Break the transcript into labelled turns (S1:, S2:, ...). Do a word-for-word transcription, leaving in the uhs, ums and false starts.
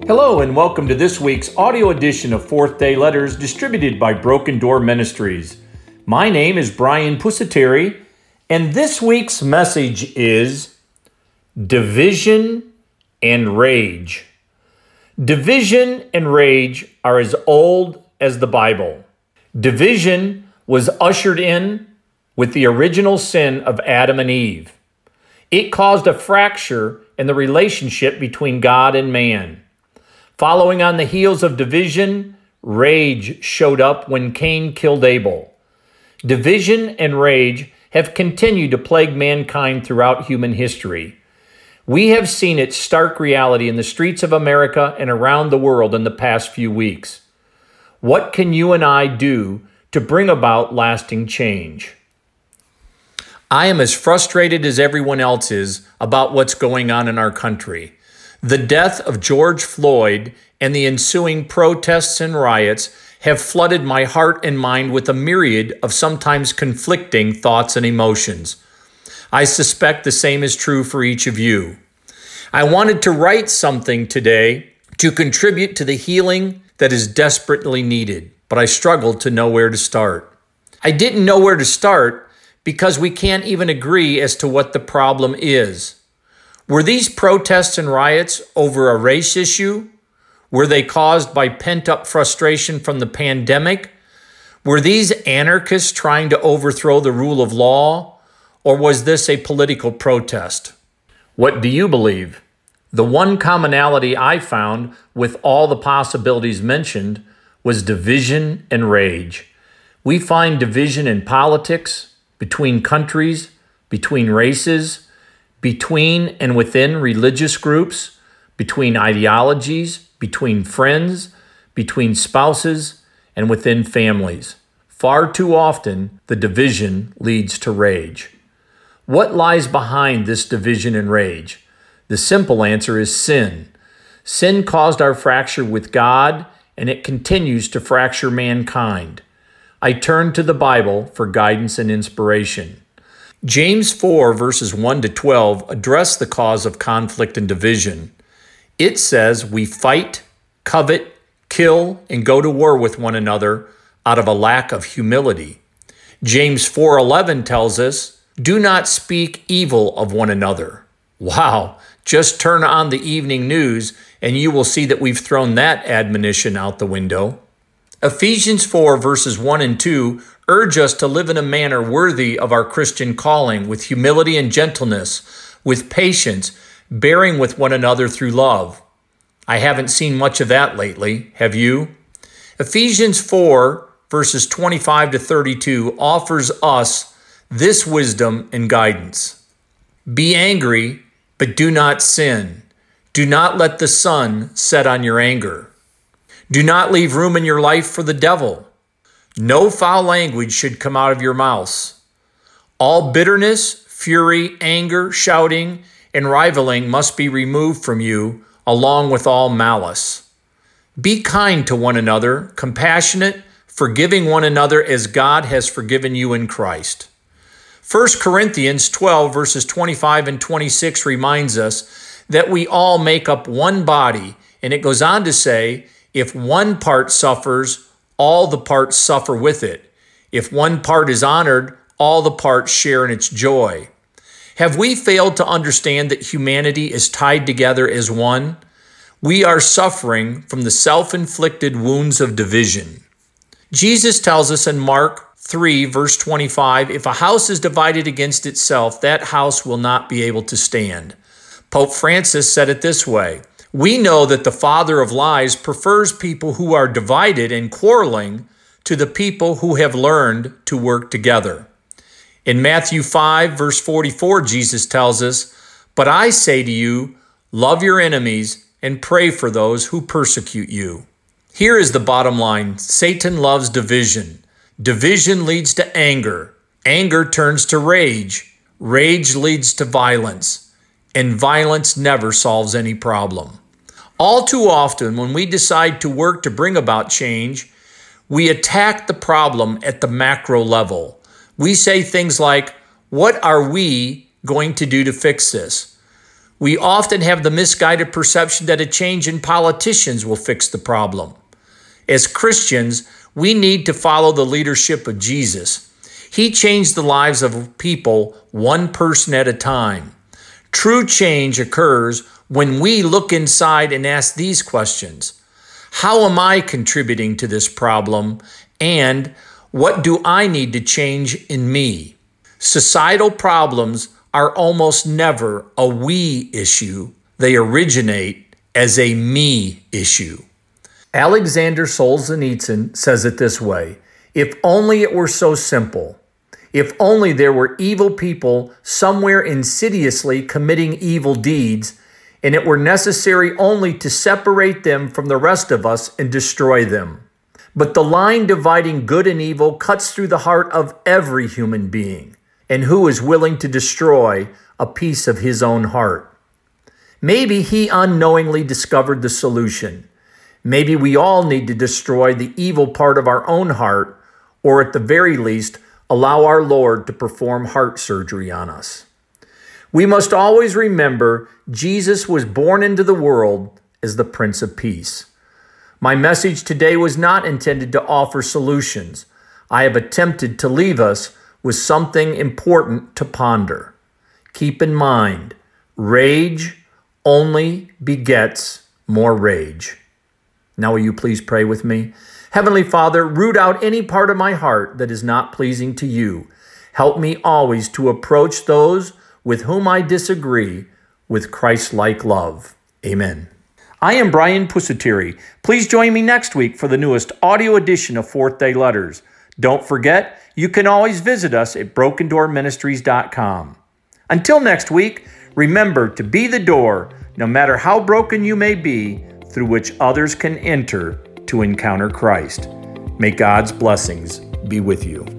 S1: Hello and welcome to this week's audio edition of Fourth Day Letters distributed by Broken Door Ministries. My name is Brian Pusateri, and this week's message is Division and Rage. Division and rage are as old as the Bible. Division was ushered in with the original sin of Adam and Eve. It caused a fracture in the relationship between God and man. Following on the heels of division, rage showed up when Cain killed Abel. Division and rage have continued to plague mankind throughout human history. We have seen its stark reality in the streets of America and around the world in the past few weeks. What can you and I do to bring about lasting change? I am as frustrated as everyone else is about what's going on in our country. The death of George Floyd and the ensuing protests and riots have flooded my heart and mind with a myriad of sometimes conflicting thoughts and emotions. I suspect the same is true for each of you. I wanted to write something today to contribute to the healing that is desperately needed, but I struggled to know where to start. I didn't know where to start because we can't even agree as to what the problem is. Were these protests and riots over a race issue? Were they caused by pent-up frustration from the pandemic? Were these anarchists trying to overthrow the rule of law? Or was this a political protest? What do you believe? The one commonality I found with all the possibilities mentioned was division and rage. We find division in politics, between countries, between races, between and within religious groups, between ideologies, between friends, between spouses, and within families. Far too often, the division leads to rage. What lies behind this division and rage? The simple answer is sin. Sin caused our fracture with God, and it continues to fracture mankind. I turn to the Bible for guidance and inspiration. James four, verses one to twelve, address the cause of conflict and division. It says we fight, covet, kill, and go to war with one another out of a lack of humility. James four eleven tells us, do not speak evil of one another. Wow, just turn on the evening news and you will see that we've thrown that admonition out the window. Ephesians four, verses one and two urge us to live in a manner worthy of our Christian calling, with humility and gentleness, with patience, bearing with one another through love. I haven't seen much of that lately, have you? Ephesians four, verses twenty-five to thirty-two offers us this wisdom and guidance. Be angry, but do not sin. Do not let the sun set on your anger. Do not leave room in your life for the devil. No foul language should come out of your mouths. All bitterness, fury, anger, shouting, and rivaling must be removed from you, along with all malice. Be kind to one another, compassionate, forgiving one another as God has forgiven you in Christ. First Corinthians twelve, verses twenty-five and twenty-six reminds us that we all make up one body, and it goes on to say, if one part suffers, all the parts suffer with it. If one part is honored, all the parts share in its joy. Have we failed to understand that humanity is tied together as one? We are suffering from the self-inflicted wounds of division. Jesus tells us in Mark three, verse twenty-five, if a house is divided against itself, that house will not be able to stand. Pope Francis said it this way, we know that the father of lies prefers people who are divided and quarreling to the people who have learned to work together. In Matthew five, verse forty-four, Jesus tells us, but I say to you, love your enemies and pray for those who persecute you. Here is the bottom line. Satan loves division. Division leads to anger. Anger turns to rage. Rage leads to violence. And violence never solves any problem. All too often, when we decide to work to bring about change, we attack the problem at the macro level. We say things like, what are we going to do to fix this? We often have the misguided perception that a change in politicians will fix the problem. As Christians, we need to follow the leadership of Jesus. He changed the lives of people one person at a time. True change occurs when we look inside and ask these questions. How am I contributing to this problem? And what do I need to change in me? Societal problems are almost never a we issue. They originate as a me issue. Alexander Solzhenitsyn says it this way: if only it were so simple. If only there were evil people somewhere insidiously committing evil deeds, and it were necessary only to separate them from the rest of us and destroy them. But the line dividing good and evil cuts through the heart of every human being, and who is willing to destroy a piece of his own heart? Maybe he unknowingly discovered the solution. Maybe we all need to destroy the evil part of our own heart, or at the very least, allow our Lord to perform heart surgery on us. We must always remember Jesus was born into the world as the Prince of Peace. My message today was not intended to offer solutions. I have attempted to leave us with something important to ponder. Keep in mind, rage only begets more rage. Now will you please pray with me? Heavenly Father, root out any part of my heart that is not pleasing to you. Help me always to approach those with whom I disagree with Christ-like love. Amen. I am Brian Pusateri. Please join me next week for the newest audio edition of Fourth Day Letters. Don't forget, you can always visit us at broken door ministries dot com. Until next week, remember to be the door, no matter how broken you may be, through which others can enter to encounter Christ. May God's blessings be with you.